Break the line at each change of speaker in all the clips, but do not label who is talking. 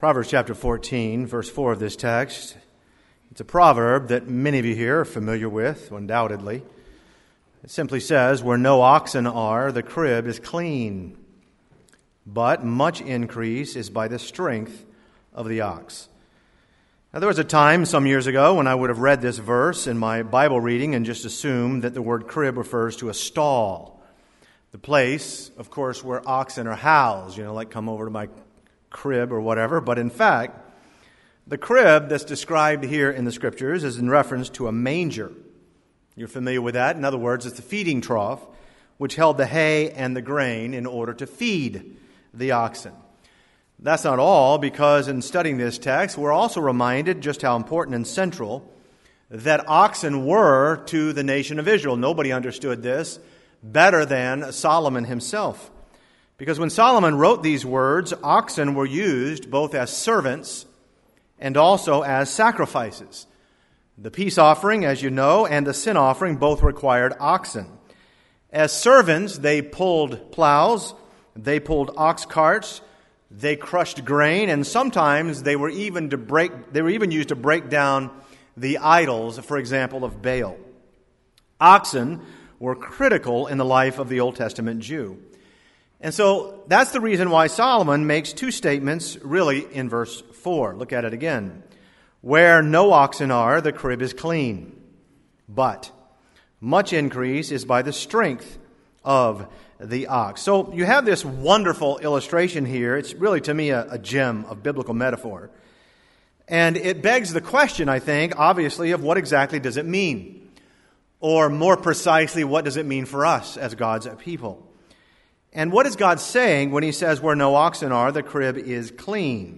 Proverbs chapter 14, verse 4 of this text. It's a proverb that many of you here are familiar with, undoubtedly. It simply says, "Where no oxen are, the crib is clean, but much increase is by the strength of the ox." Now, there was a time some years ago when I would have read this verse in my Bible reading and just assumed that the word crib refers to a stall. The place, of course, where oxen are housed, like come over to my crib or whatever. But in fact, the crib that's described here in the Scriptures is in reference to a manger. You're familiar with that. In other words, it's the feeding trough which held the hay and the grain in order to feed the oxen. That's not all, because in studying this text, we're also reminded just how important and central that oxen were to the nation of Israel. Nobody understood this better than Solomon himself. Because when Solomon wrote these words, oxen were used both as servants and also as sacrifices. The peace offering, as you know, and the sin offering both required oxen. As servants, they pulled plows, they pulled ox carts, they crushed grain, and sometimes they were even used to break down the idols, for example, of Baal. Oxen were critical in the life of the Old Testament Jew. And so that's the reason why Solomon makes two statements really in verse 4. Look at it again. "Where no oxen are, the crib is clean, but much increase is by the strength of the ox." So you have this wonderful illustration here. It's really, to me, a gem of biblical metaphor. And it begs the question, I think, obviously, of what exactly does it mean? Or more precisely, what does it mean for us as God's people? And what is God saying when he says, "Where no oxen are, the crib is clean"?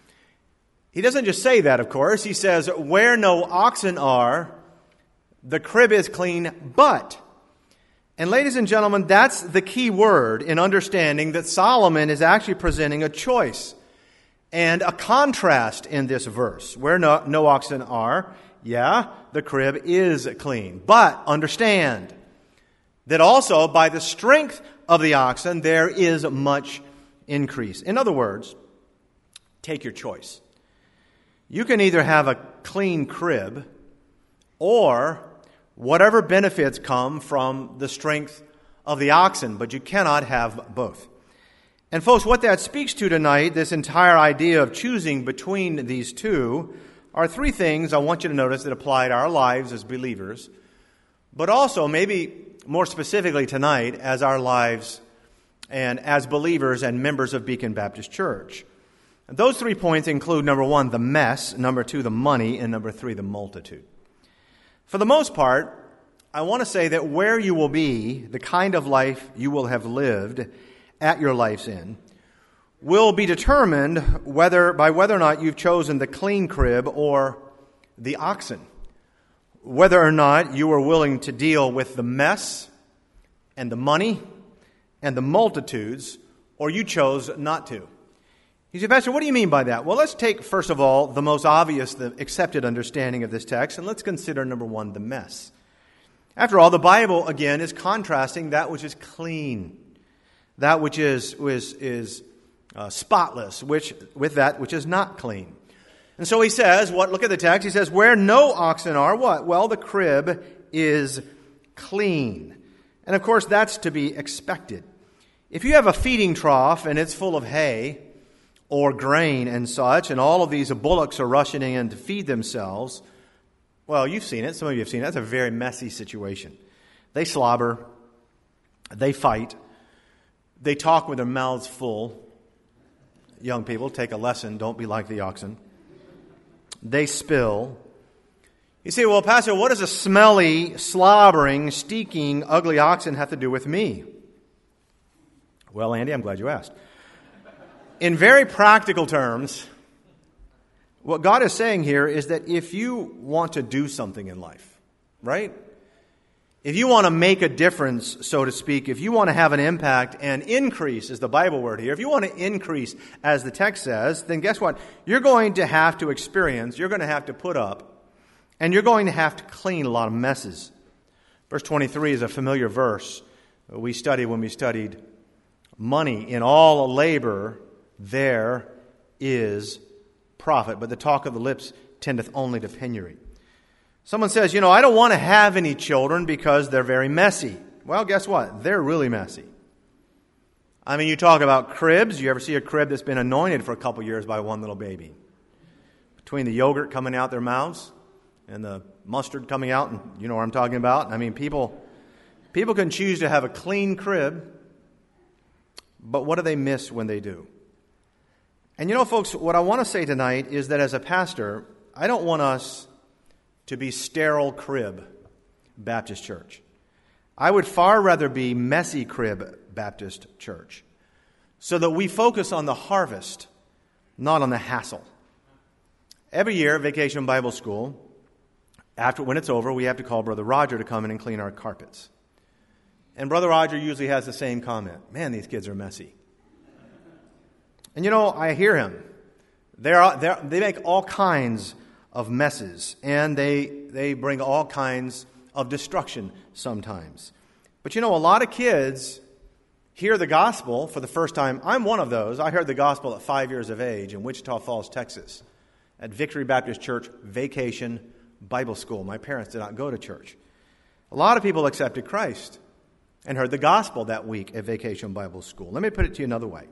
He doesn't just say that, of course. He says, "Where no oxen are, the crib is clean, but..." And ladies and gentlemen, that's the key word in understanding that Solomon is actually presenting a choice and a contrast in this verse. Where no oxen are, the crib is clean. But understand that also by the strength of the oxen, there is much increase. In other words, take your choice. You can either have a clean crib or whatever benefits come from the strength of the oxen, but you cannot have both. And folks, what that speaks to tonight, this entire idea of choosing between these two, are three things I want you to notice that apply to our lives as believers, but also maybe more specifically tonight as our lives and as believers and members of Beacon Baptist Church. And those 3 points include, number one, the mess, number two, the money, and number three, the multitude. For the most part, I want to say that where you will be, the kind of life you will have lived at your life's end, will be determined by whether or not you've chosen the clean crib or the oxen. Whether or not you are willing to deal with the mess and the money and the multitudes, or you chose not to. You say, "Pastor, what do you mean by that?" Well, let's take, first of all, the most obvious, the accepted understanding of this text, and let's consider, number one, the mess. After all, the Bible, again, is contrasting that which is clean, that which is spotless, with that which is not clean. And so he says, look at the text, he says, "Where no oxen are," what? Well, the crib is clean. And of course, that's to be expected. If you have a feeding trough and it's full of hay or grain and such, and all of these bullocks are rushing in to feed themselves, well, you've seen it. Some of you have seen it. That's a very messy situation. They slobber. They fight. They talk with their mouths full. Young people, take a lesson. Don't be like the oxen. They spill. You say, "Well, Pastor, what does a smelly, slobbering, stinking, ugly oxen have to do with me?" Well, Andy, I'm glad you asked. In very practical terms, what God is saying here is that if you want to do something in life, right? If you want to make a difference, so to speak, if you want to have an impact and increase, is the Bible word here, if you want to increase, as the text says, then guess what? You're going to have to experience, you're going to have to put up, and you're going to have to clean a lot of messes. Verse 23 is a familiar verse we studied when we studied money. "In all labor there is profit, but the talk of the lips tendeth only to penury. Someone says, I don't want to have any children because they're very messy. Well, guess what? They're really messy. I mean, you talk about cribs. You ever see a crib that's been anointed for a couple years by one little baby? Between the yogurt coming out their mouths and the mustard coming out, and you know what I'm talking about. I mean, people can choose to have a clean crib, but what do they miss when they do? And folks, what I want to say tonight is that as a pastor, I don't want us to be sterile crib Baptist church. I would far rather be messy crib Baptist church, so that we focus on the harvest, not on the hassle. Every year at Vacation Bible School, when it's over, we have to call Brother Roger to come in and clean our carpets. And Brother Roger usually has the same comment: man, these kids are messy. And I hear him. They make all kinds of messes, and they bring all kinds of destruction sometimes. But a lot of kids hear the gospel for the first time. I'm one of those. I heard the gospel at 5 years of age in Wichita Falls, Texas, at Victory Baptist Church Vacation Bible School. My parents did not go to church. A lot of people accepted Christ and heard the gospel that week at Vacation Bible School. Let me put it to you another way.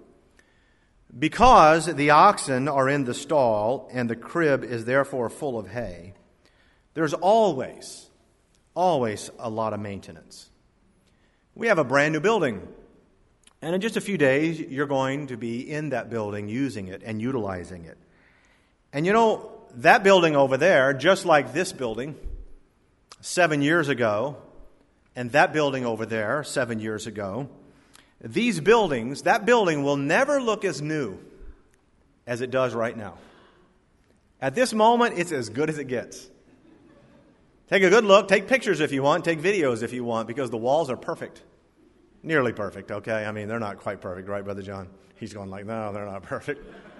Because the oxen are in the stall and the crib is therefore full of hay, there's always a lot of maintenance. We have a brand new building, and in just a few days, you're going to be in that building using it and utilizing it. And that building over there, just like this building 7 years ago, and that building over there 7 years ago, that building will never look as new as it does right now. At this moment, it's as good as it gets. Take a good look, take pictures if you want, take videos if you want, because the walls are perfect. Nearly perfect, okay? I mean, they're not quite perfect, right, Brother John? He's going like, no, they're not perfect.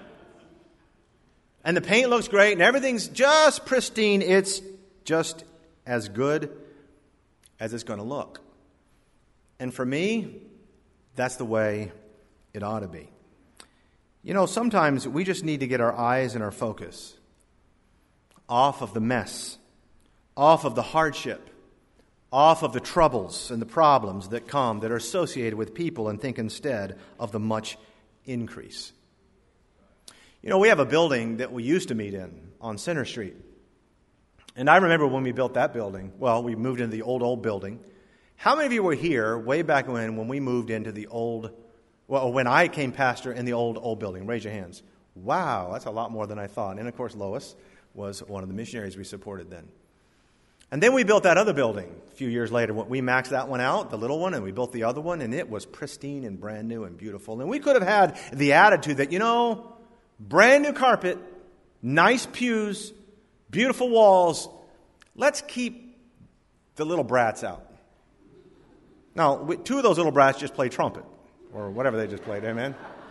And the paint looks great, and everything's just pristine. It's just as good as it's going to look. And for me, that's the way it ought to be. Sometimes we just need to get our eyes and our focus off of the mess, off of the hardship, off of the troubles and the problems that are associated with people, and think instead of the much increase. We have a building that we used to meet in on Center Street. And I remember when we built that building, we moved into the old building. How many of you were here way back when we moved into the when I came pastor in the old building? Raise your hands. Wow, that's a lot more than I thought. And of course, Lois was one of the missionaries we supported then. And then we built that other building a few years later. We maxed that one out, the little one, and we built the other one, and it was pristine and brand new and beautiful. And we could have had the attitude that, brand new carpet, nice pews, beautiful walls. Let's keep the little brats out. Now, two of those little brats just played trumpet, or whatever they just played, amen?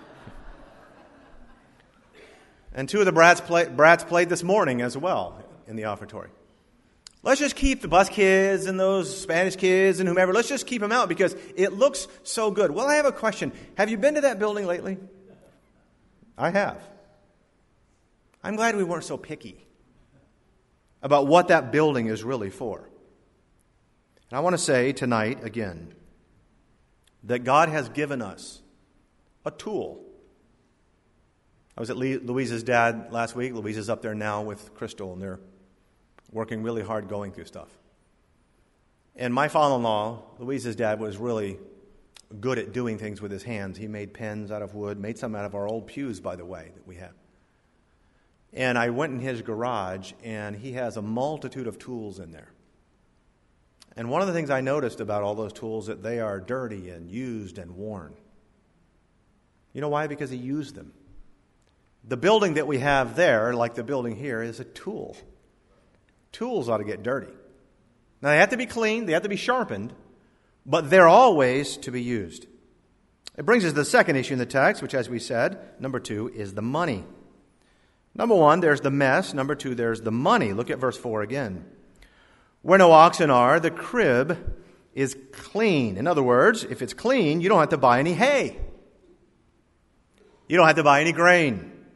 And two of the brats played this morning as well in the offertory. Let's just keep the bus kids and those Spanish kids and whomever, let's just keep them out because it looks so good. Well, I have a question. Have you been to that building lately? I have. I'm glad we weren't so picky about what that building is really for. And I want to say tonight, again, that God has given us a tool. I was at Louise's dad last week. Louise is up there now with Crystal, and they're working really hard going through stuff. And my father-in-law, Louise's dad, was really good at doing things with his hands. He made pens out of wood, made some out of our old pews, by the way, that we have. And I went in his garage, and he has a multitude of tools in there. And one of the things I noticed about all those tools that they are dirty and used and worn. You know why? Because he used them. The building that we have there, like the building here, is a tool. Tools ought to get dirty. Now, they have to be cleaned, they have to be sharpened, but they're always to be used. It brings us to the second issue in the text, which, as we said, number 2, is the money. Number 1, there's the mess. Number 2, there's the money. Look at verse 4 again. Where no oxen are, the crib is clean. In other words, if it's clean, you don't have to buy any hay. You don't have to buy any grain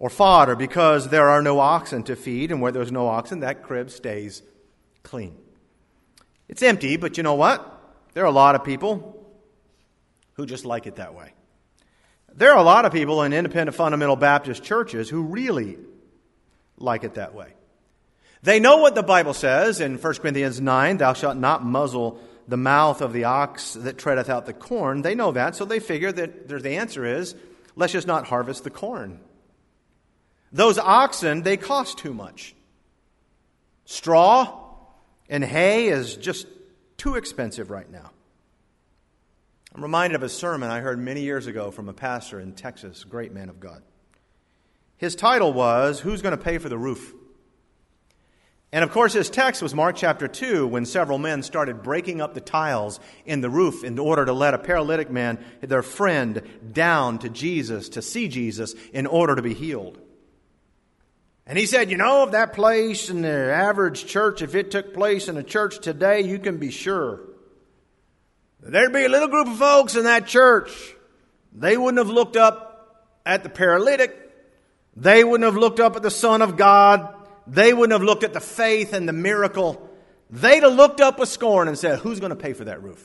or fodder, because there are no oxen to feed, and where there's no oxen, that crib stays clean. It's empty, but you know what? There are a lot of people who just like it that way. There are a lot of people in independent fundamental Baptist churches who really like it that way. They know what the Bible says in 1 Corinthians 9, thou shalt not muzzle the mouth of the ox that treadeth out the corn. They know that, so they figure that the answer is, let's just not harvest the corn. Those oxen, they cost too much. Straw and hay is just too expensive right now. I'm reminded of a sermon I heard many years ago from a pastor in Texas, a great man of God. His title was, Who's Going to Pay for the Roof? And of course his text was Mark chapter 2, when several men started breaking up the tiles in the roof in order to let a paralytic man, their friend, down to Jesus, to see Jesus, in order to be healed. And he said, if that place in the average church, if it took place in a church today, you can be sure there'd be a little group of folks in that church. They wouldn't have looked up at the paralytic. They wouldn't have looked up at the Son of God. They wouldn't have looked at the faith and the miracle. They'd have looked up with scorn and said, who's going to pay for that roof?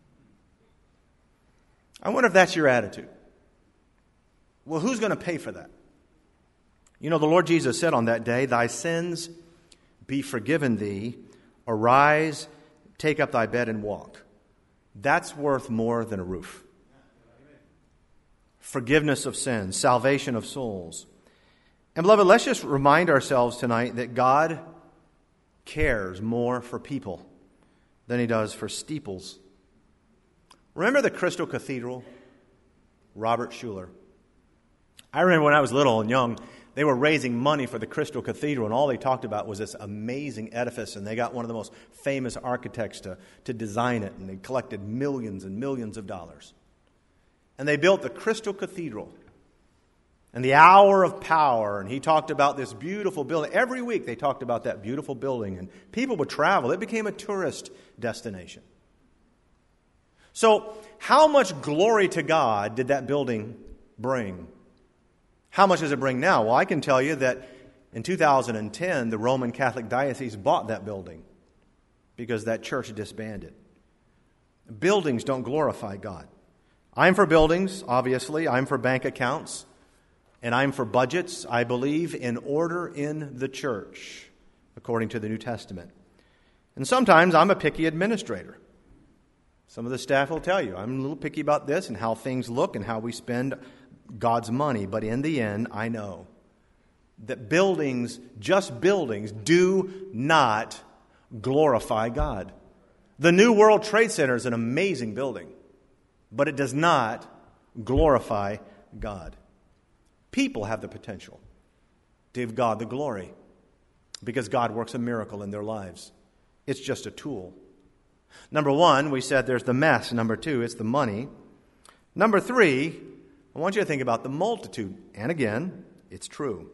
I wonder if that's your attitude. Well, who's going to pay for that? The Lord Jesus said on that day, thy sins be forgiven thee. Arise, take up thy bed and walk. That's worth more than a roof. Forgiveness of sins, salvation of souls. And beloved, let's just remind ourselves tonight that God cares more for people than he does for steeples. Remember the Crystal Cathedral? Robert Schuller. I remember when I was little and young, they were raising money for the Crystal Cathedral, and all they talked about was this amazing edifice, and they got one of the most famous architects to design it, and they collected millions and millions of dollars. And they built the Crystal Cathedral and the Hour of Power, and he talked about this beautiful building. Every week they talked about that beautiful building, and people would travel. It became a tourist destination. So how much glory to God did that building bring? How much does it bring now? Well, I can tell you that in 2010, the Roman Catholic Diocese bought that building because that church disbanded. Buildings don't glorify God. I'm for buildings, obviously. I'm for bank accounts. And I'm for budgets, I believe, in order in the church, according to the New Testament. And sometimes I'm a picky administrator. Some of the staff will tell you, I'm a little picky about this and how things look and how we spend God's money. But in the end, I know that buildings, just buildings, do not glorify God. The New World Trade Center is an amazing building, but it does not glorify God. People have the potential to give God the glory because God works a miracle in their lives. It's just a tool. Number one, we said there's the mess. Number two, it's the money. Number three, I want you to think about the multitude. And again, it's true.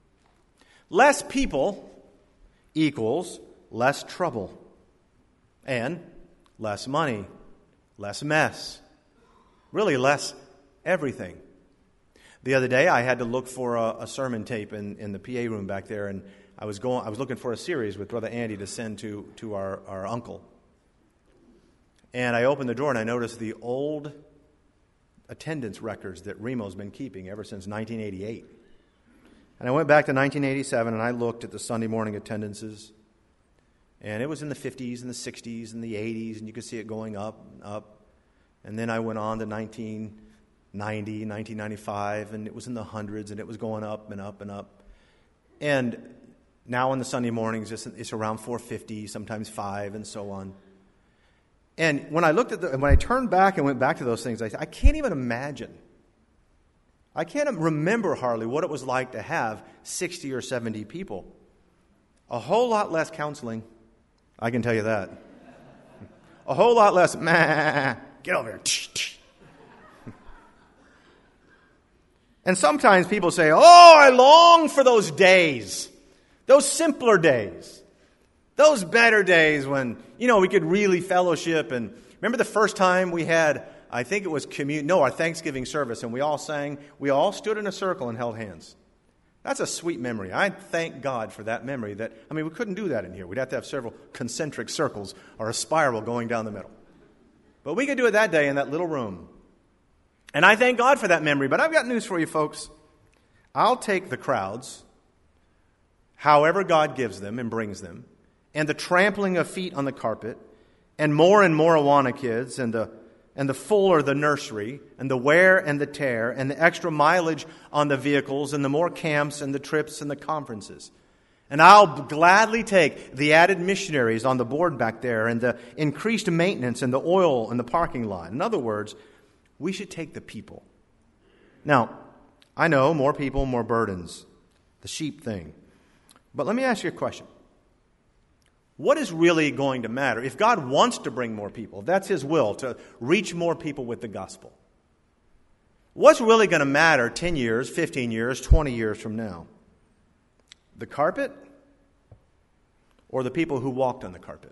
Less people equals less trouble and less money, less mess, really less everything. The other day, I had to look for a sermon tape in the PA room back there, and I was looking for a series with Brother Andy to send to our uncle. And I opened the drawer, and I noticed the old attendance records that Remo's been keeping ever since 1988. And I went back to 1987, and I looked at the Sunday morning attendances, and it was in the 50s and the 60s and the 80s, and you could see it going up and up. And then I went on to 1990, 1995, and it was in the hundreds, and it was going up and up and up. And now on the Sunday mornings, it's around 450, sometimes 5, and so on. And when I looked at when I turned back and went back to those things, I can't even imagine. I can't remember hardly what it was like to have 60 or 70 people. A whole lot less counseling, I can tell you that. A whole lot less, get over here. And sometimes people say, I long for those days, those simpler days, those better days when, we could really fellowship. And remember the first time we had, I think it was our Thanksgiving service, and we all sang, we all stood in a circle and held hands. That's a sweet memory. I thank God for that memory. We couldn't do that in here. We'd have to have several concentric circles or a spiral going down the middle. But we could do it that day in that little room. And I thank God for that memory. But I've got news for you folks. I'll take the crowds, however God gives them and brings them, and the trampling of feet on the carpet, and more Awana kids, and the fuller the nursery, and the wear and the tear, and the extra mileage on the vehicles, and the more camps and the trips and the conferences. And I'll gladly take the added missionaries on the board back there, and the increased maintenance, and the oil in the parking lot. In other words, we should take the people. Now, I know more people, more burdens, the sheep thing. But let me ask you a question. What is really going to matter? If God wants to bring more people, that's His will, to reach more people with the gospel. What's really going to matter 10 years, 15 years, 20 years from now? The carpet or the people who walked on the carpet?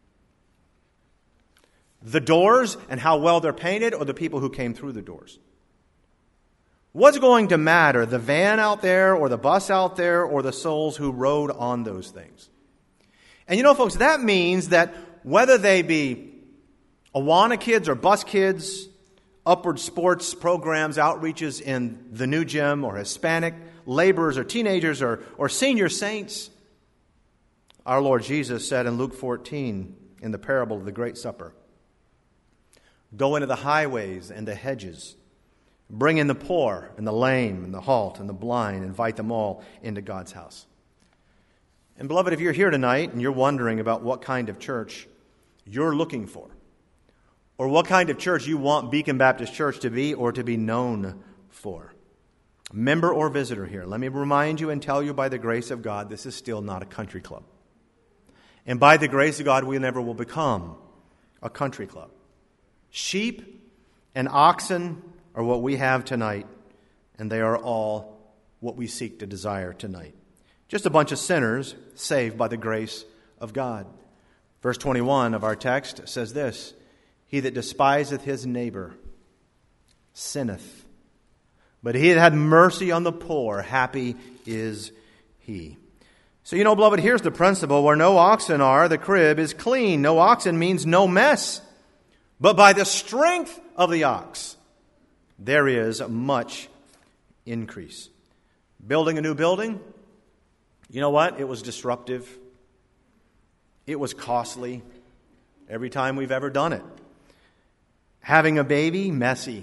The doors and how well they're painted or the people who came through the doors? What's going to matter, the van out there or the bus out there or the souls who rode on those things? And you know, folks, that means that whether they be Awana kids or bus kids, upward sports programs, outreaches in the new gym, or Hispanic laborers or teenagers or senior saints, our Lord Jesus said in Luke 14 in the parable of the Great Supper, "Go into the highways and the hedges, bring in the poor and the lame and the halt and the blind, invite them all into God's house." And beloved, if you're here tonight and you're wondering about what kind of church you're looking for, or what kind of church you want Beacon Baptist Church to be or to be known for, member or visitor here, let me remind you and tell you by the grace of God, this is still not a country club. And by the grace of God, we never will become a country club. Sheep and oxen are what we have tonight, and they are all what we seek to desire tonight. Just a bunch of sinners saved by the grace of God. Verse 21 of our text says this, "He that despiseth his neighbor sinneth, but he that had mercy on the poor, happy is he." So, you know, beloved, here's the principle. Where no oxen are, the crib is clean. No oxen means no mess. But by the strength of the ox, there is much increase. Building a new building, you know what? It was disruptive. It was costly every time we've ever done it. Having a baby, messy.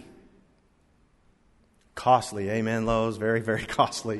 Costly, amen, Lowe's, very, very costly.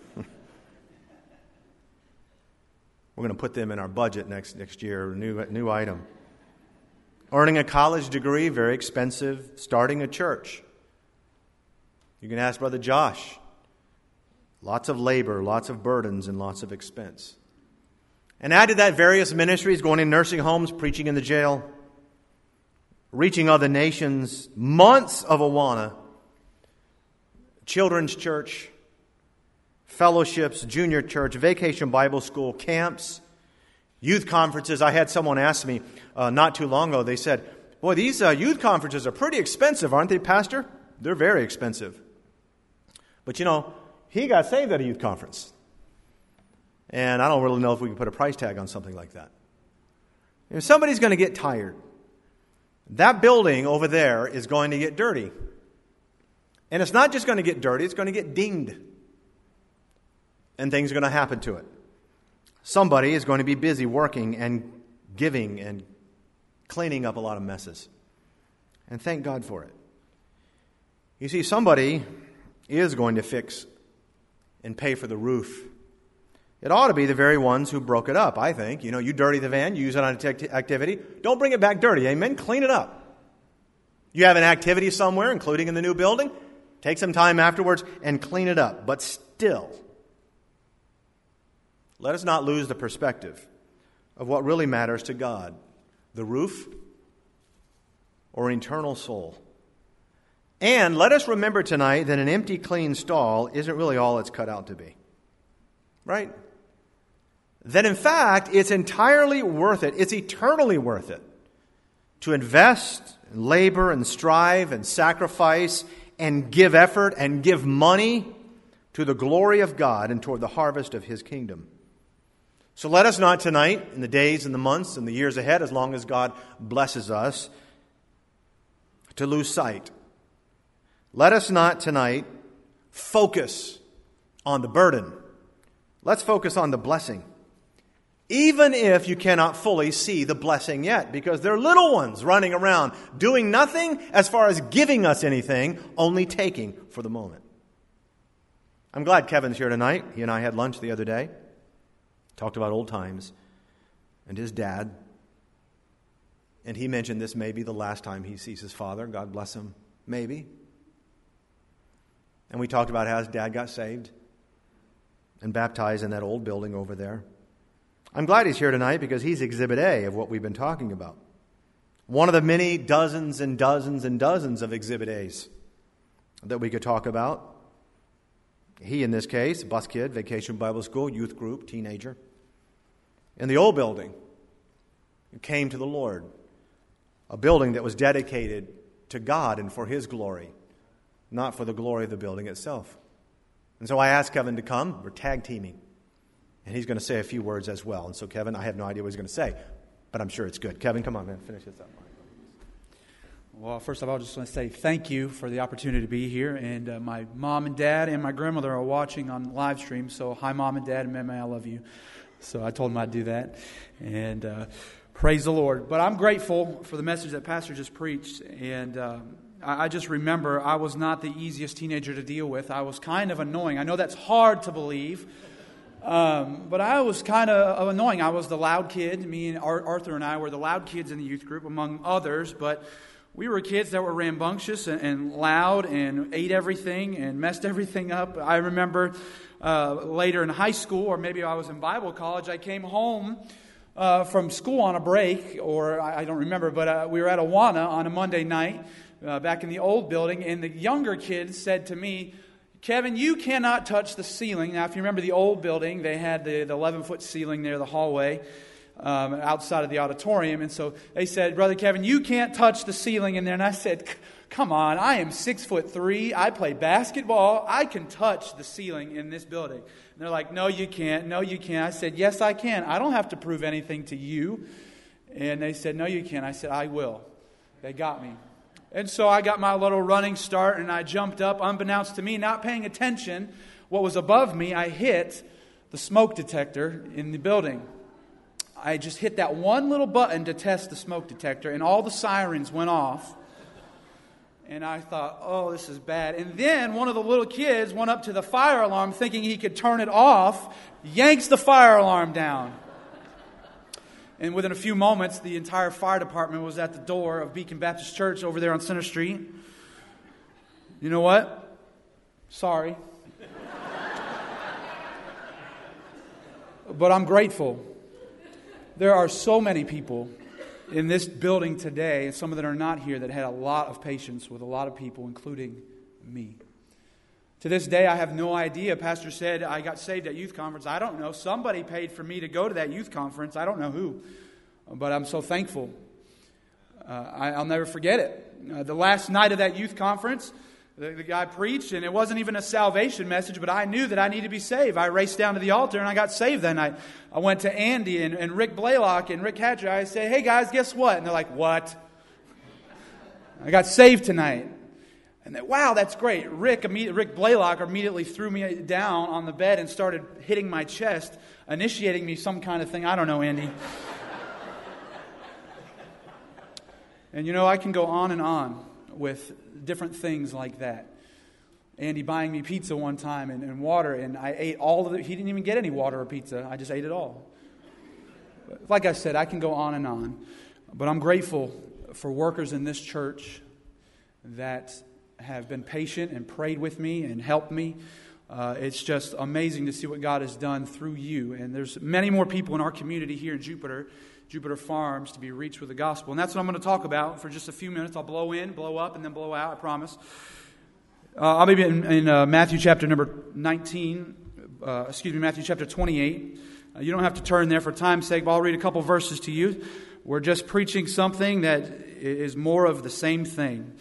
We're going to put them in our budget next year, a new item. Earning a college degree, very expensive. Starting a church. You can ask Brother Josh. Lots of labor, lots of burdens, and lots of expense. And add to that various ministries, going in nursing homes, preaching in the jail, reaching other nations, months of Awana, children's church, fellowships, junior church, vacation Bible school, camps, youth conferences. I had someone ask me not too long ago, they said, "Boy, these youth conferences are pretty expensive, aren't they, Pastor?" They're very expensive. But you know, he got saved at a youth conference. And I don't really know if we can put a price tag on something like that. If somebody's going to get tired, that building over there is going to get dirty. And it's not just going to get dirty, it's going to get dinged. And things are going to happen to it. Somebody is going to be busy working and giving and cleaning up a lot of messes. And thank God for it. You see, somebody is going to fix and pay for the roof. It ought to be the very ones who broke it up, I think. You know, you dirty the van, you use it on an activity. Don't bring it back dirty, amen? Clean it up. You have an activity somewhere, including in the new building, take some time afterwards and clean it up. But still, let us not lose the perspective of what really matters to God. The roof or an eternal soul. And let us remember tonight that an empty, clean stall isn't really all it's cut out to be. Right? That in fact, it's entirely worth it. It's eternally worth it to invest, and labor, and strive, and sacrifice, and give effort, and give money to the glory of God and toward the harvest of His kingdom. So let us not tonight, in the days and the months and the years ahead, as long as God blesses us, to lose sight. Let us not tonight focus on the burden. Let's focus on the blessing. Even if you cannot fully see the blessing yet, because there are little ones running around doing nothing as far as giving us anything, only taking for the moment. I'm glad Kevin's here tonight. He and I had lunch the other day. Talked about old times and his dad. And he mentioned this may be the last time he sees his father. God bless him. Maybe. And we talked about how his dad got saved and baptized in that old building over there. I'm glad he's here tonight because he's Exhibit A of what we've been talking about. One of the many dozens and dozens and dozens of Exhibit A's that we could talk about. He, in this case, bus kid, Vacation Bible School, youth group, teenager. In the old building, came to the Lord. A building that was dedicated to God and for His glory, not for the glory of the building itself. And so I asked Kevin to come. We're tag teaming. And he's going to say a few words as well. And so, Kevin, I have no idea what he's going to say, but I'm sure it's good. Kevin, come on, man. Finish this up.
Well, first of all, I just want to say thank you for the opportunity to be here. And my mom and dad and my grandmother are watching on live stream. So, hi, Mom and Dad, and Mama, I love you. So I told them I'd do that. And praise the Lord. But I'm grateful for the message that Pastor just preached. And I just remember I was not the easiest teenager to deal with. I was kind of annoying. I know that's hard to believe. But I was kind of annoying. I was the loud kid. Me and Arthur and I were the loud kids in the youth group, among others. But we were kids that were rambunctious and loud and ate everything and messed everything up. I remember later in high school, or maybe I was in Bible college, I came home from school on a break, or I don't remember, but we were at Awana on a Monday night back in the old building, and the younger kids said to me, Kevin, you cannot touch the ceiling. Now, if you remember the old building, they had the 11-foot ceiling there, the hallway, outside of the auditorium. And so they said, Brother Kevin, you can't touch the ceiling in there. And I said, come on, I am 6'3". I play basketball. I can touch the ceiling in this building. And they're like, no, you can't. No, you can't. I said, yes, I can. I don't have to prove anything to you. And they said, no, you can't. I said, I will. They got me. And so I got my little running start, and I jumped up, unbeknownst to me, not paying attention. What was above me, I hit the smoke detector in the building. I just hit that one little button to test the smoke detector, and all the sirens went off. And I thought, oh, this is bad. And then one of the little kids went up to the fire alarm thinking he could turn it off, yanks the fire alarm down. And within a few moments, the entire fire department was at the door of Beacon Baptist Church over there on Center Street. You know what? Sorry. But I'm grateful. There are so many people in this building today, and some of them are not here, that had a lot of patience with a lot of people, including me. To this day, I have no idea. Pastor said I got saved at youth conference. I don't know. Somebody paid for me to go to that youth conference. I don't know who. But I'm so thankful. I'll never forget it. The last night of that youth conference, the guy preached, and it wasn't even a salvation message, but I knew that I needed to be saved. I raced down to the altar, and I got saved that night. I went to Andy and Rick Blaylock and Rick Hatcher. I said, hey, guys, guess what? And they're like, what? I got saved tonight. And wow, that's great. Rick Blaylock immediately threw me down on the bed and started hitting my chest, initiating me some kind of thing. I don't know, Andy. And you know, I can go on and on with different things like that. Andy buying me pizza one time and water, and I ate all of it. He didn't even get any water or pizza. I just ate it all. Like I said, I can go on and on. But I'm grateful for workers in this church that have been patient and prayed with me and helped me. It's just amazing to see what God has done through you. And there's many more people in our community here in Jupiter Farms, to be reached with the gospel. And that's what I'm going to talk about for just a few minutes. I'll blow in, blow up, and then blow out, I promise. I'll be in Matthew chapter number 19, Matthew chapter 28. You don't have to turn there for time's sake, but I'll read a couple verses to you. We're just preaching something that is more of the same thing.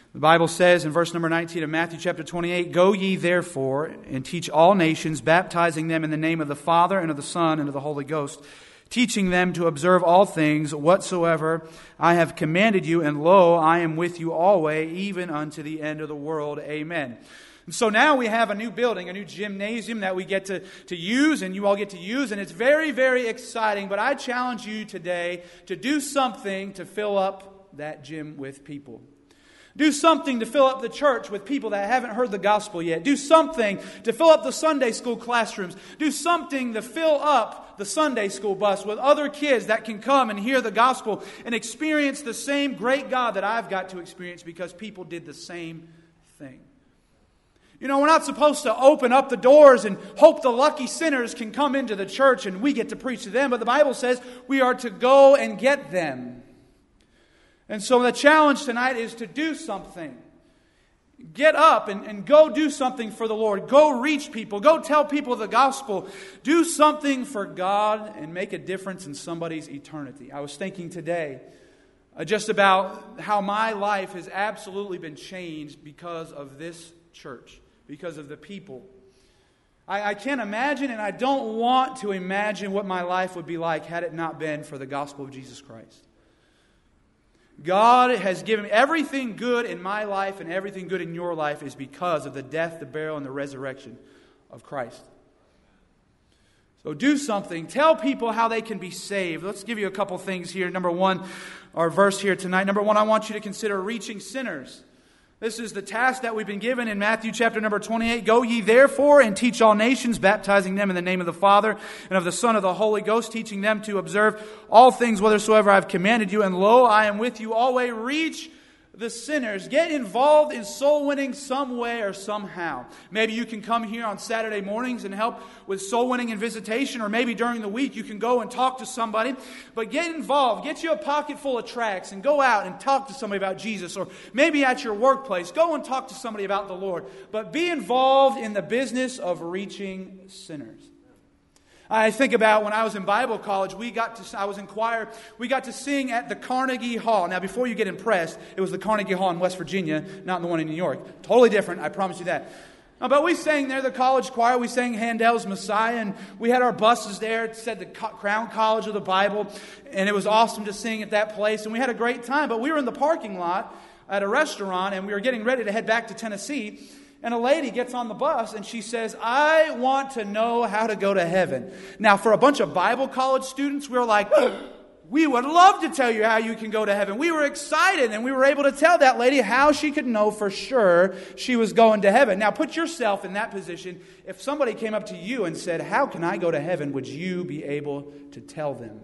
The Bible says in verse number 19 of Matthew chapter 28, "Go ye therefore and teach all nations, baptizing them in the name of the Father and of the Son and of the Holy Ghost, teaching them to observe all things whatsoever I have commanded you, and lo, I am with you always, even unto the end of the world. Amen." And so now we have a new building, a new gymnasium that we get to use, and you all get to use, and it's very, very exciting. But I challenge you today to do something to fill up that gym with people. Do something to fill up the church with people that haven't heard the gospel yet. Do something to fill up the Sunday school classrooms. Do something to fill up the Sunday school bus with other kids that can come and hear the gospel and experience the same great God that I've got to experience because people did the same thing. You know, we're not supposed to open up the doors and hope the lucky sinners can come into the church and we get to preach to them. But the Bible says we are to go and get them. And so the challenge tonight is to do something. Get up and go do something for the Lord. Go reach people. Go tell people the gospel. Do something for God and make a difference in somebody's eternity. I was thinking today just about how my life has absolutely been changed because of this church, because of the people. I can't imagine, and I don't want to imagine what my life would be like had it not been for the gospel of Jesus Christ. God has given me everything good in my life, and everything good in your life is because of the death, the burial, and the resurrection of Christ. So do something. Tell people how they can be saved. Let's give you a couple things here. Number one, our verse here tonight. Number one, I want you to consider reaching sinners. This is the task that we've been given in Matthew chapter number 28. "Go ye therefore and teach all nations, baptizing them in the name of the Father and of the Son and of the Holy Ghost, teaching them to observe all things whatsoever I have commanded you. And lo, I am with you always." Reach the sinners. Get involved in soul winning some way or somehow. Maybe you can come here on Saturday mornings and help with soul winning and visitation, or maybe during the week you can go and talk to somebody. But get involved. Get you a pocket full of tracts and go out and talk to somebody about Jesus. Or maybe at your workplace, go and talk to somebody about the Lord. But be involved in the business of reaching sinners. I think about when I was in Bible college, I was in choir, we got to sing at the Carnegie Hall. Now, before you get impressed, it was the Carnegie Hall in West Virginia, not the one in New York. Totally different, I promise you that. But we sang there, the college choir. We sang Handel's Messiah, and we had our buses there. It said the Crown College of the Bible, and it was awesome to sing at that place, and we had a great time. But we were in the parking lot at a restaurant, and we were getting ready to head back to Tennessee. And a lady gets on the bus and she says, "I want to know how to go to heaven." Now, for a bunch of Bible college students, we were like, "We would love to tell you how you can go to heaven." We were excited, and we were able to tell that lady how she could know for sure she was going to heaven. Now, put yourself in that position. If somebody came up to you and said, "How can I go to heaven?" would you be able to tell them?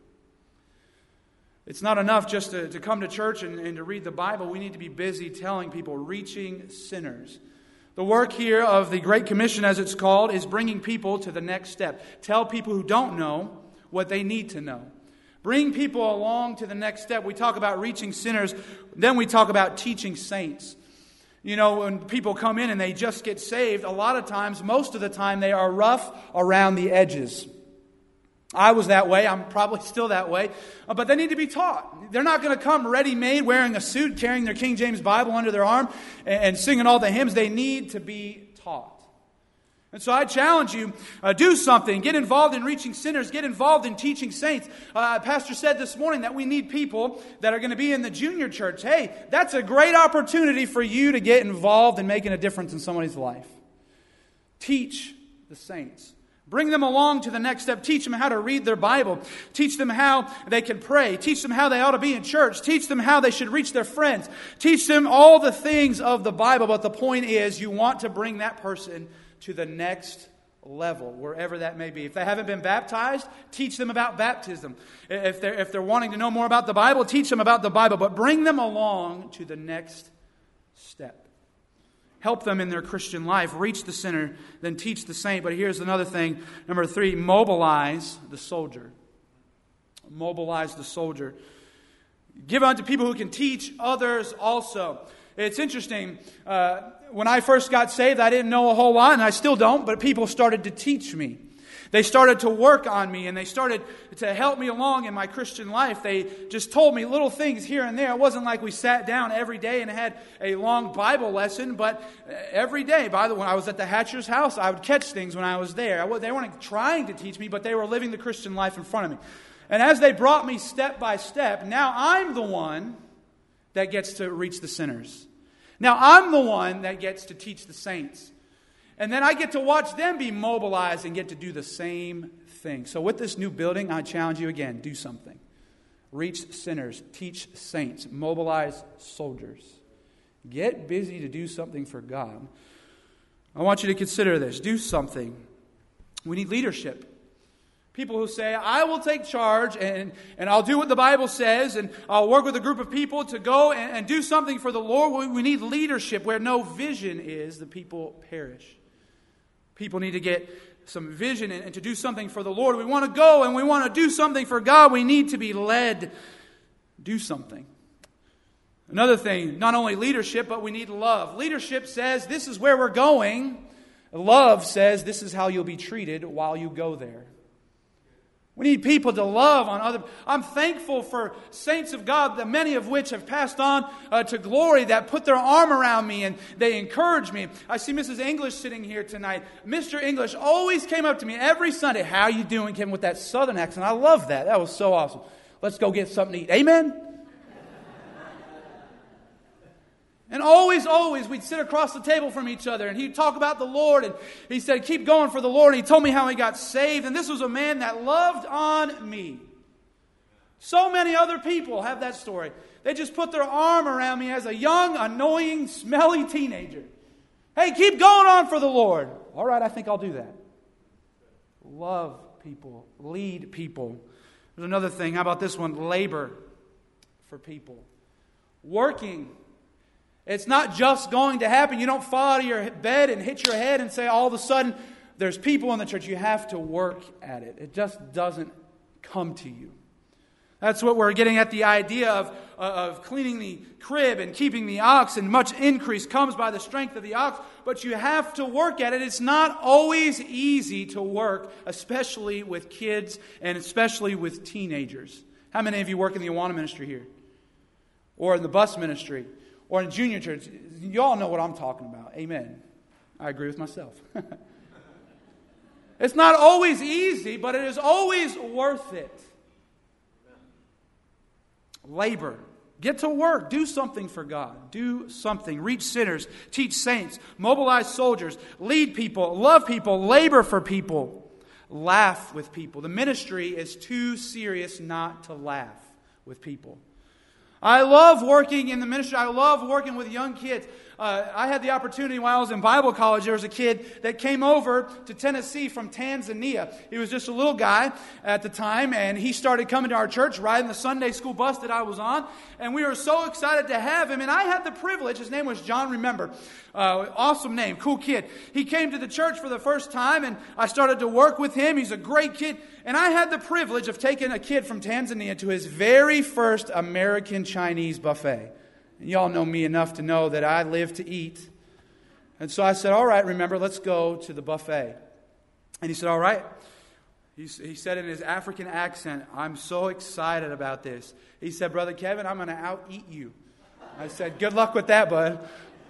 It's not enough just to come to church and to read the Bible. We need to be busy telling people, reaching sinners. The work here of the Great Commission, as it's called, is bringing people to the next step. Tell people who don't know what they need to know. Bring people along to the next step. We talk about reaching sinners, then we talk about teaching saints. You know, when people come in and they just get saved, a lot of times, most of the time, they are rough around the edges. I was that way. I'm probably still that way. But they need to be taught. They're not going to come ready-made, wearing a suit, carrying their King James Bible under their arm, and singing all the hymns. They need to be taught. And so I challenge you, do something. Get involved in reaching sinners. Get involved in teaching saints. Pastor said this morning that we need people that are going to be in the junior church. Hey, that's a great opportunity for you to get involved in making a difference in somebody's life. Teach the saints. Bring them along to the next step. Teach them how to read their Bible. Teach them how they can pray. Teach them how they ought to be in church. Teach them how they should reach their friends. Teach them all the things of the Bible. But the point is, you want to bring that person to the next level, wherever that may be. If they haven't been baptized, teach them about baptism. If they're wanting to know more about the Bible, teach them about the Bible. But bring them along to the next step. Help them in their Christian life. Reach the sinner, then teach the saint. But here's another thing. Number 3, mobilize the soldier. Mobilize the soldier. Give unto people who can teach others also. It's interesting. When I first got saved, I didn't know a whole lot, and I still don't, but people started to teach me. They started to work on me, and they started to help me along in my Christian life. They just told me little things here and there. It wasn't like we sat down every day and had a long Bible lesson, but every day, by the way, I was at the Hatcher's house, I would catch things when I was there. They weren't trying to teach me, but they were living the Christian life in front of me. And as they brought me step by step, now I'm the one that gets to reach the sinners. Now I'm the one that gets to teach the saints. And then I get to watch them be mobilized and get to do the same thing. So with this new building, I challenge you again, do something. Reach sinners, teach saints, mobilize soldiers. Get busy to do something for God. I want you to consider this. Do something. We need leadership. People who say, I will take charge and I'll do what the Bible says and I'll work with a group of people to go and do something for the Lord. We need leadership. Where no vision is, the people perish. People need to get some vision and to do something for the Lord. We want to go and we want to do something for God. We need to be led. Do something. Another thing, not only leadership, but we need love. Leadership says this is where we're going. Love says this is how you'll be treated while you go there. We need people to love on other. I'm thankful for saints of God, that many of which have passed on to glory, that put their arm around me and they encourage me. I see Mrs. English sitting here tonight. Mr. English always came up to me every Sunday. How you doing, Kim, with that southern accent? I love that. That was so awesome. Let's go get something to eat. Amen? And always, we'd sit across the table from each other, and he'd talk about the Lord, and he said, keep going for the Lord, and he told me how he got saved, and this was a man that loved on me. So many other people have that story. They just put their arm around me as a young, annoying, smelly teenager. Hey, keep going on for the Lord. All right, I think I'll do that. Love people. Lead people. There's another thing. How about this one? Labor for people. Working. It's not just going to happen. You don't fall out of your bed and hit your head and say all of a sudden there's people in the church. You have to work at it. It just doesn't come to you. That's what we're getting at, the idea of cleaning the crib and keeping the ox, and much increase comes by the strength of the ox, but you have to work at it. It's not always easy to work, especially with kids and especially with teenagers. How many of you work in the Awana ministry here? Or in the bus ministry? Or in junior church? You all know what I'm talking about. Amen. I agree with myself. It's not always easy, but it is always worth it. Labor. Get to work. Do something for God. Do something. Reach sinners. Teach saints. Mobilize soldiers. Lead people. Love people. Labor for people. Laugh with people. The ministry is too serious not to laugh with people. I love working in the ministry. I love working with young kids. I had the opportunity while I was in Bible college. There was a kid that came over to Tennessee from Tanzania. He was just a little guy at the time, and he started coming to our church, riding the Sunday school bus that I was on. And we were so excited to have him. And I had the privilege. His name was John Remember. Awesome name, cool kid. He came to the church for the first time, and I started to work with him. He's a great kid. And I had the privilege of taking a kid from Tanzania to his very first American Chinese buffet. And y'all know me enough to know that I live to eat. And so I said, all right, Remember, let's go to the buffet. And he said, all right. He said in his African accent, I'm so excited about this. He said, Brother Kevin, I'm going to out-eat you. I said, good luck with that, bud.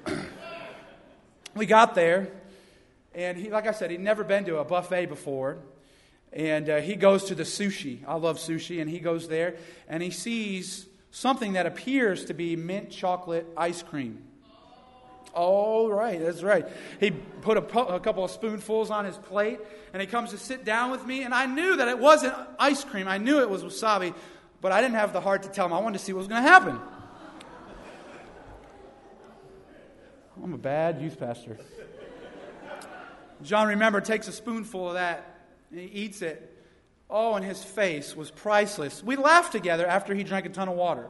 We got there, and he, like I said, he'd never been to a buffet before. And he goes to the sushi. I love sushi. And he goes there, and he sees something that appears to be mint chocolate ice cream. Oh, right, that's right. He put a couple of spoonfuls on his plate, and he comes to sit down with me, and I knew that it wasn't ice cream. I knew it was wasabi, but I didn't have the heart to tell him. I wanted to see what was going to happen. I'm a bad youth pastor. John Remember takes a spoonful of that, and he eats it. Oh, and his face was priceless. We laughed together after he drank a ton of water.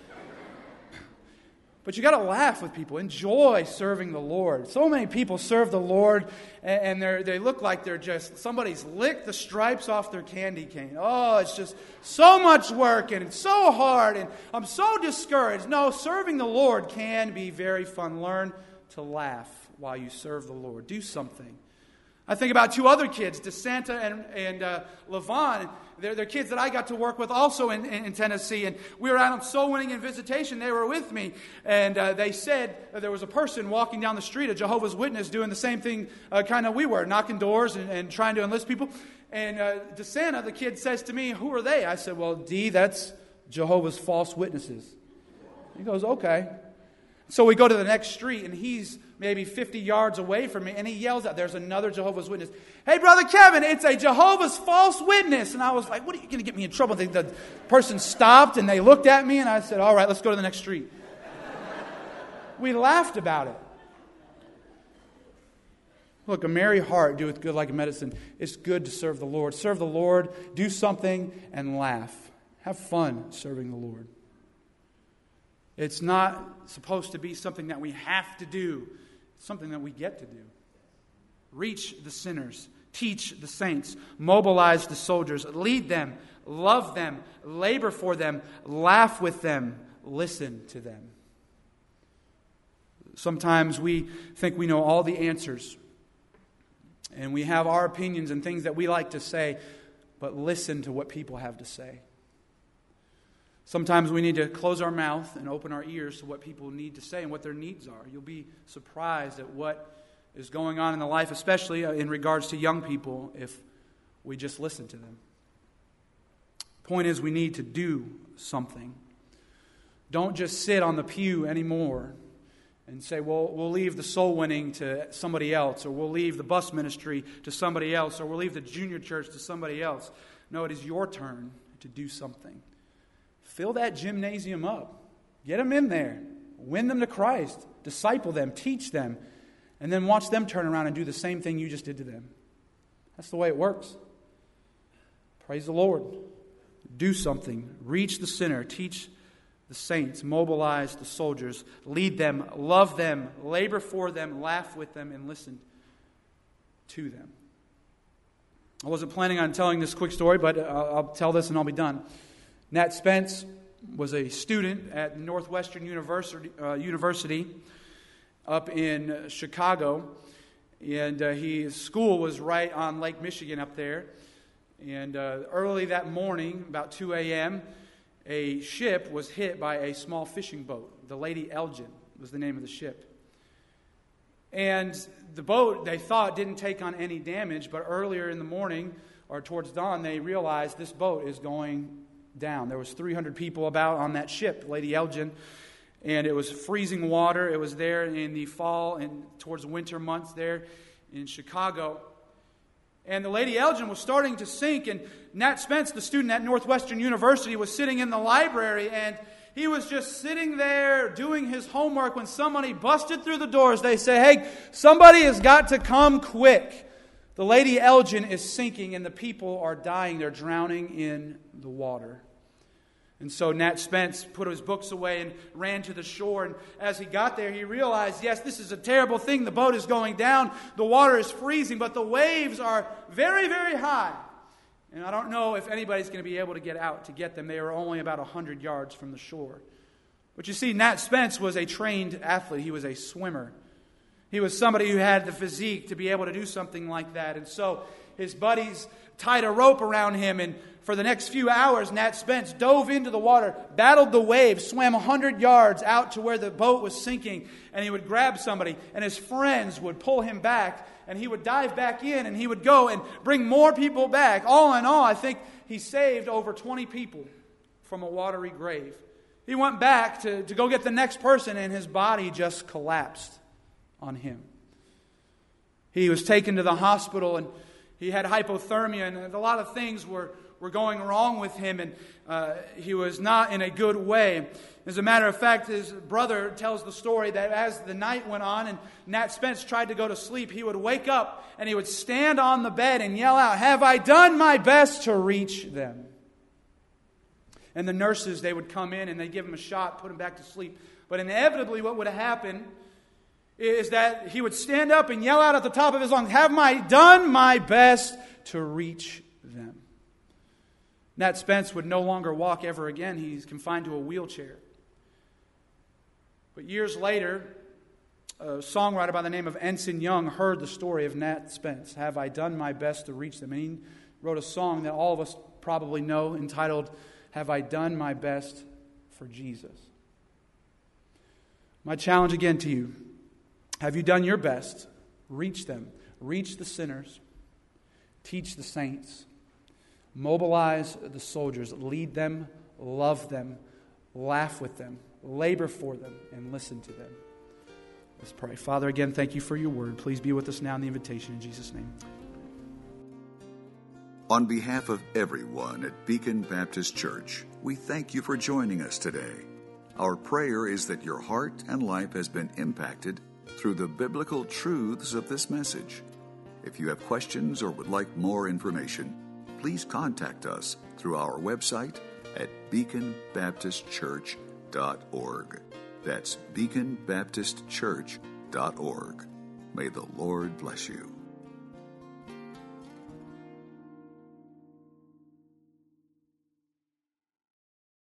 But you got to laugh with people. Enjoy serving the Lord. So many people serve the Lord, and they look like they're just, somebody's licked the stripes off their candy cane. Oh, it's just so much work, and it's so hard, and I'm so discouraged. No, serving the Lord can be very fun. Learn to laugh while you serve the Lord. Do something. I think about two other kids, DeSanta and Levon. They're kids that I got to work with also in Tennessee. And we were out on soul winning and visitation. They were with me. And they said there was a person walking down the street, a Jehovah's Witness, doing the same thing kind of we were, knocking doors and trying to enlist people. And DeSanta, the kid, says to me, "Who are they?" I said, "Well, D, that's Jehovah's false witnesses." He goes, "Okay." So we go to the next street, and he's maybe 50 yards away from me, and he yells out, there's another Jehovah's Witness, "Hey, Brother Kevin, it's a Jehovah's false witness." And I was like, "What are you going to get me in trouble?" The person stopped, and they looked at me, and I said, "All right, let's go to the next street." We laughed about it. Look, a merry heart doeth good like a medicine. It's good to serve the Lord. Serve the Lord, do something, and laugh. Have fun serving the Lord. It's not supposed to be something that we have to do. It's something that we get to do. Reach the sinners. Teach the saints. Mobilize the soldiers. Lead them. Love them. Labor for them. Laugh with them. Listen to them. Sometimes we think we know all the answers. And we have our opinions and things that we like to say. But listen to what people have to say. Sometimes we need to close our mouth and open our ears to what people need to say and what their needs are. You'll be surprised at what is going on in the life, especially in regards to young people, if we just listen to them. Point is, we need to do something. Don't just sit on the pew anymore and say, well, we'll leave the soul winning to somebody else, or we'll leave the bus ministry to somebody else, or we'll leave the junior church to somebody else. No, it is your turn to do something. Fill that gymnasium up. Get them in there. Win them to Christ. Disciple them. Teach them. And then watch them turn around and do the same thing you just did to them. That's the way it works. Praise the Lord. Do something. Reach the sinner. Teach the saints. Mobilize the soldiers. Lead them. Love them. Labor for them. Laugh with them. And listen to them. I wasn't planning on telling this quick story, but I'll tell this and I'll be done. Nat Spence was a student at Northwestern University up in Chicago. And his school was right on Lake Michigan up there. And early that morning, about 2 a.m., a ship was hit by a small fishing boat. The Lady Elgin was the name of the ship. And the boat, they thought, didn't take on any damage. But earlier in the morning, or towards dawn, they realized this boat is going down. There was 300 people about on that ship, Lady Elgin, and it was freezing water. It was there in the fall and towards the winter months there in Chicago. And the Lady Elgin was starting to sink, and Nat Spence, the student at Northwestern University, was sitting in the library, and he was just sitting there doing his homework when somebody busted through the doors. They say, "Hey, somebody has got to come quick. The Lady Elgin is sinking and the people are dying. They're drowning in the water." And so Nat Spence put his books away and ran to the shore. And as he got there, he realized, yes, this is a terrible thing. The boat is going down. The water is freezing, but the waves are very, very high. And I don't know if anybody's going to be able to get out to get them. They were only about 100 yards from the shore. But you see, Nat Spence was a trained athlete. He was a swimmer. He was somebody who had the physique to be able to do something like that. And so his buddies tied a rope around him, and for the next few hours, Nat Spence dove into the water, battled the waves, swam 100 yards out to where the boat was sinking, and he would grab somebody, and his friends would pull him back, and he would dive back in, and he would go and bring more people back. All in all, I think he saved over 20 people from a watery grave. He went back to go get the next person, and his body just collapsed on him. He was taken to the hospital, and he had hypothermia, and a lot of things were going wrong with him, and he was not in a good way. As a matter of fact, his brother tells the story that as the night went on and Nat Spence tried to go to sleep, he would wake up and he would stand on the bed and yell out, "Have I done my best to reach them?" And the nurses, they would come in and they'd give him a shot, put him back to sleep. But inevitably what would happen is that he would stand up and yell out at the top of his lungs, "Have I done my best to reach them?" Nat Spence would no longer walk ever again. He's confined to a wheelchair. But years later, A songwriter by the name of Ensign Young heard the story of Nat Spence, Have I Done My Best to Reach Them? And he wrote a song that all of us probably know entitled, Have I Done My Best for Jesus? My challenge again to you, have you done your best? Reach them. Reach the sinners. Teach the saints. Mobilize the soldiers. Lead them. Love them. Laugh with them. Labor for them. And listen to them. Let's pray. Father, again, thank you for your word. Please be with us now in the invitation. In Jesus' name.
On behalf of everyone at Beacon Baptist Church, we thank you for joining us today. Our prayer is that your heart and life has been impacted through the biblical truths of this message. If you have questions or would like more information, please contact us through our website at beaconbaptistchurch.org. That's beaconbaptistchurch.org. May the Lord bless you.